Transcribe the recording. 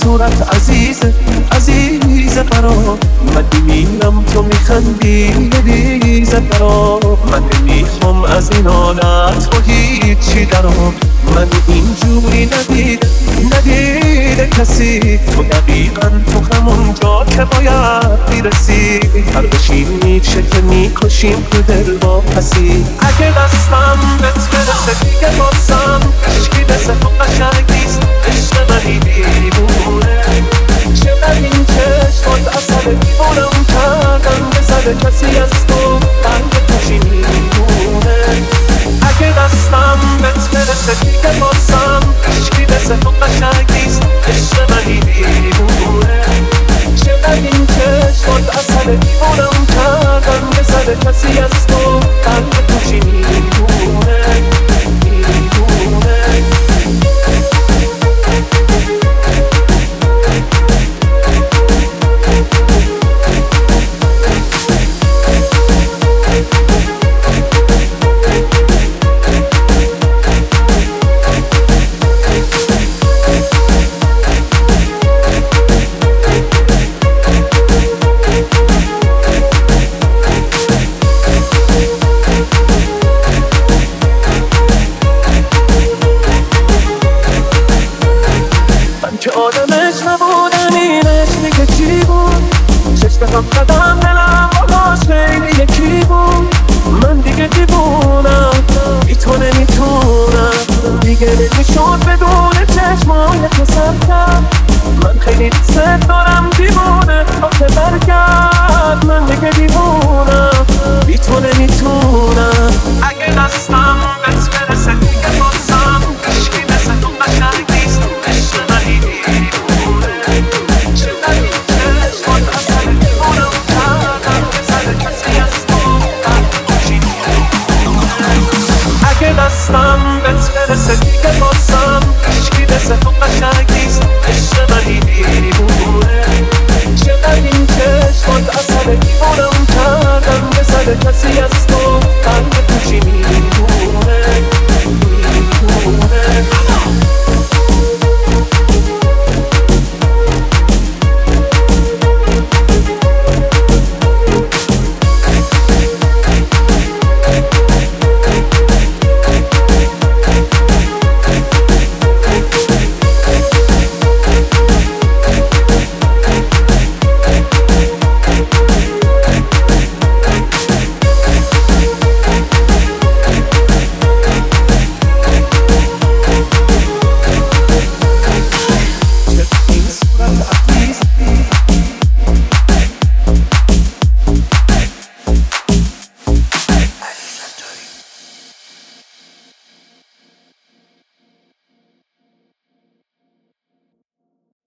صورت عزیزه عزیزه برام، من میمیرم تو میخندی ریزه برام. من نمیخوام از این حالت رو هیچی درام، من اینجوری ندیده کسی. تو دقیقا تو همون جا که باید میرسی، هر بشین میشه که میکشیم تو دل با پسی. اگه دستم بهت برسه دیگه بازم عشقی مثل تو قشنگ نیست، عشق منی دیوونه. چقدر این چشمات اثر دیوونم کردن، بزده کسی از تو قلب کشی میمونه. اگه دستم بهت برسه دیگه بازم عشقی مثل تو قشنگ نیست، عشق منی دیوونه. چقدر این چشمات اثر دیوونم کردن، بزده کسی از تو قلب کشی میمونه. که آدمش نبودم اینش دیگه چی بود؟ چشم هم زدم دلم باهاش خیلی یکی بود. من دیگه دیوونم بی تو نمیتونم، دیگه نمیشد بدون چشمای تو سر کرد. من خیلی دوست دارم دیوونه آخه برگرد، من دیگه دیوونم بی تو نمیتونم. اگه دستم بهت برسه دیگه بازم عشقی مثل تو قشنگ نیست، عشق منی دیوونه. چقدر این چشمات اثر دیوونم کردن، بزده کسی از تو قلب کشی میمونه. اگه دستم بهت برسه دیگه بازم عشقی مثل تو قشنگ نیست، عشق منی دیوونه. چقدر این چشمات اثر دیوونم کردن، بزده کسی از تو قلب کشی میمونه.